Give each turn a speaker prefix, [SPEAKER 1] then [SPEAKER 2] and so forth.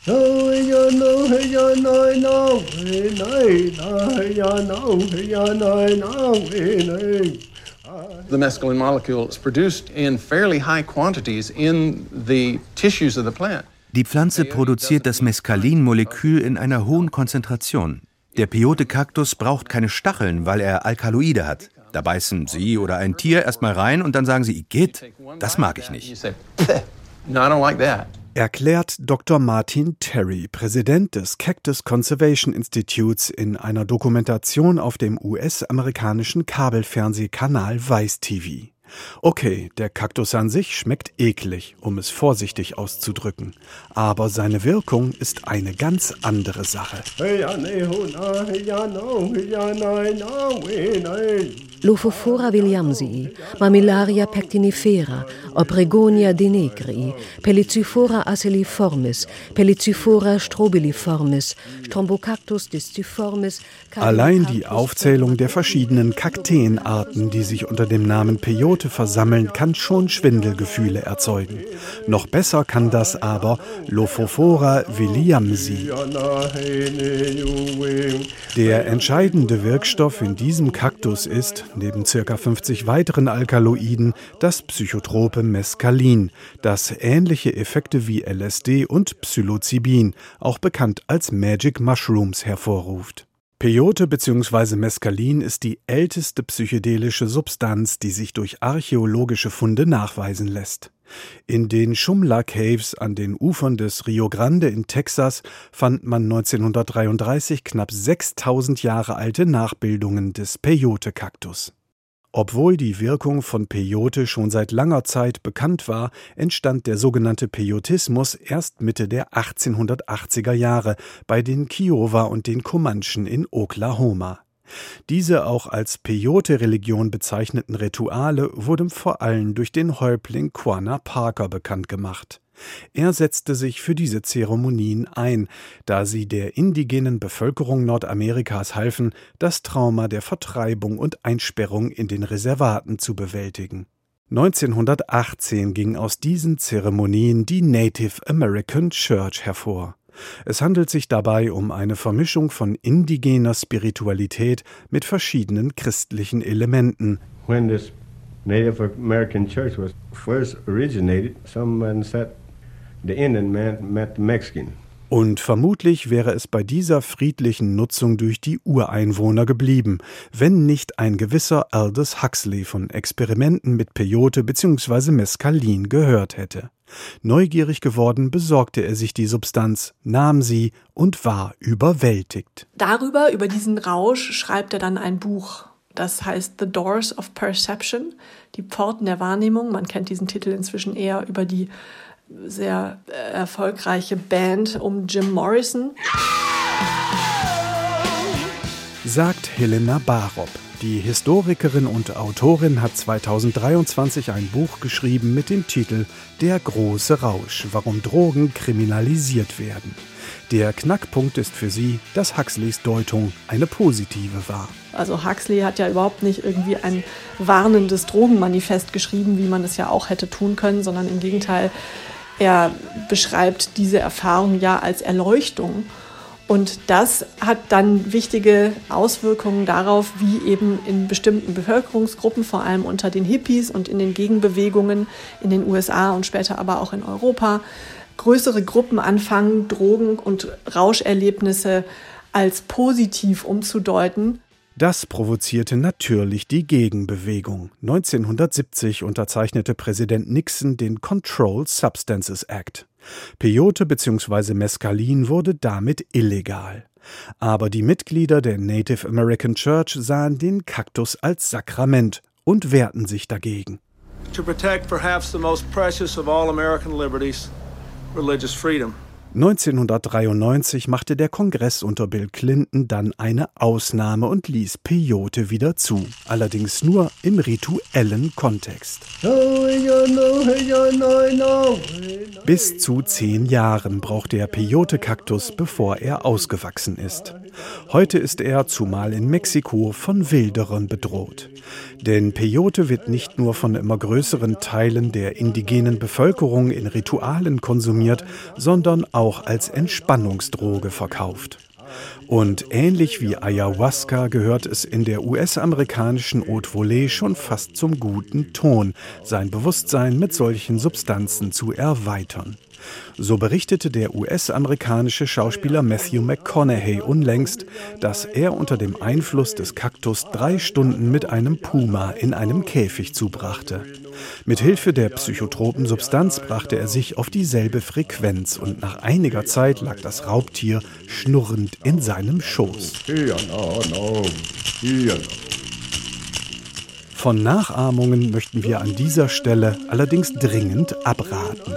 [SPEAKER 1] The mescaline molecule is produced in fairly high quantities in the tissues of the plant.
[SPEAKER 2] Die Pflanze produziert das Mescalin-Molekül in einer hohen Konzentration. Der Peyote-Kaktus braucht keine Stacheln, weil er Alkaloide hat. Da beißen Sie oder ein Tier erstmal rein und dann sagen Sie, Igitt, das mag ich nicht.
[SPEAKER 1] No, I don't like that.
[SPEAKER 3] Erklärt Dr. Martin Terry, Präsident des Cactus Conservation Institutes, in einer Dokumentation auf dem US-amerikanischen Kabelfernsehkanal Vice TV. Okay, der Kaktus an sich schmeckt eklig, um es vorsichtig auszudrücken. Aber seine Wirkung ist eine ganz andere Sache.
[SPEAKER 4] Lophophora williamsii, Mammillaria pectinifera, Obregonia denegrii, Pellicyphora aceliformis, Pellicyphora strobiliformis, Strombocactus disciformis.
[SPEAKER 3] Allein die Aufzählung der verschiedenen Kakteenarten, die sich unter dem Namen Peyote versammeln, kann schon Schwindelgefühle erzeugen. Noch besser kann das aber Lophophora williamsii. Der entscheidende Wirkstoff in diesem Kaktus ist, neben ca. 50 weiteren Alkaloiden, das psychotrope Mescalin, das ähnliche Effekte wie LSD und Psilocybin, auch bekannt als Magic Mushrooms, hervorruft. Peyote bzw. Mescalin ist die älteste psychedelische Substanz, die sich durch archäologische Funde nachweisen lässt. In den Shumla Caves an den Ufern des Rio Grande in Texas fand man 1933 knapp 6000 Jahre alte Nachbildungen des Peyote-Kaktus. Obwohl die Wirkung von Peyote schon seit langer Zeit bekannt war, entstand der sogenannte Peyotismus erst Mitte der 1880er Jahre bei den Kiowa und den Comanchen in Oklahoma. Diese auch als Peyote-Religion bezeichneten Rituale wurden vor allem durch den Häuptling Quanah Parker bekannt gemacht. Er setzte sich für diese Zeremonien ein, da sie der indigenen Bevölkerung Nordamerikas halfen, das Trauma der Vertreibung und Einsperrung in den Reservaten zu bewältigen. 1918 ging aus diesen Zeremonien die Native American Church hervor. Es handelt sich dabei um eine Vermischung von indigener Spiritualität mit verschiedenen christlichen Elementen.
[SPEAKER 5] When this Native American Church was first originated, someone said the Indian man met the Mexican.
[SPEAKER 3] Und vermutlich wäre es bei dieser friedlichen Nutzung durch die Ureinwohner geblieben, wenn nicht ein gewisser Aldous Huxley von Experimenten mit Peyote bzw. Mescalin gehört hätte. Neugierig geworden, besorgte er sich die Substanz, nahm sie und war überwältigt.
[SPEAKER 6] Über diesen Rausch, schreibt er dann ein Buch. Das heißt The Doors of Perception, die Pforten der Wahrnehmung. Man kennt diesen Titel inzwischen eher über die sehr erfolgreiche Band um Jim Morrison.
[SPEAKER 3] Sagt Helena Barop. Die Historikerin und Autorin hat 2023 ein Buch geschrieben mit dem Titel Der große Rausch, warum Drogen kriminalisiert werden. Der Knackpunkt ist für sie, dass Huxleys Deutung eine positive war.
[SPEAKER 6] Also Huxley hat ja überhaupt nicht irgendwie ein warnendes Drogenmanifest geschrieben, wie man es ja auch hätte tun können, sondern im Gegenteil, er beschreibt diese Erfahrung ja als Erleuchtung. Und das hat dann wichtige Auswirkungen darauf, wie eben in bestimmten Bevölkerungsgruppen, vor allem unter den Hippies und in den Gegenbewegungen in den USA und später aber auch in Europa, größere Gruppen anfangen, Drogen- und Rauscherlebnisse als positiv umzudeuten.
[SPEAKER 3] Das provozierte natürlich die Gegenbewegung. 1970 unterzeichnete Präsident Nixon den Controlled Substances Act. Peyote bzw. Mescalin wurde damit illegal. Aber die Mitglieder der Native American Church sahen den Kaktus als Sakrament und wehrten sich dagegen.
[SPEAKER 7] To protect perhaps the most precious of all American liberties, religious freedom.
[SPEAKER 3] 1993 machte der Kongress unter Bill Clinton dann eine Ausnahme und ließ Peyote wieder zu, allerdings nur im rituellen Kontext. Bis zu 10 Jahren braucht der Peyote-Kaktus, bevor er ausgewachsen ist. Heute ist er, zumal in Mexiko, von Wilderern bedroht. Denn Peyote wird nicht nur von immer größeren Teilen der indigenen Bevölkerung in Ritualen konsumiert, sondern auch als Entspannungsdroge verkauft. Und ähnlich wie Ayahuasca gehört es in der US-amerikanischen Haute Volée schon fast zum guten Ton, sein Bewusstsein mit solchen Substanzen zu erweitern. So berichtete der US-amerikanische Schauspieler Matthew McConaughey unlängst, dass er unter dem Einfluss des Kaktus 3 Stunden mit einem Puma in einem Käfig zubrachte. Mit Hilfe der psychotropen Substanz brachte er sich auf dieselbe Frequenz und nach einiger Zeit lag das Raubtier schnurrend in seinem Schoß. Von Nachahmungen möchten wir an dieser Stelle allerdings dringend abraten.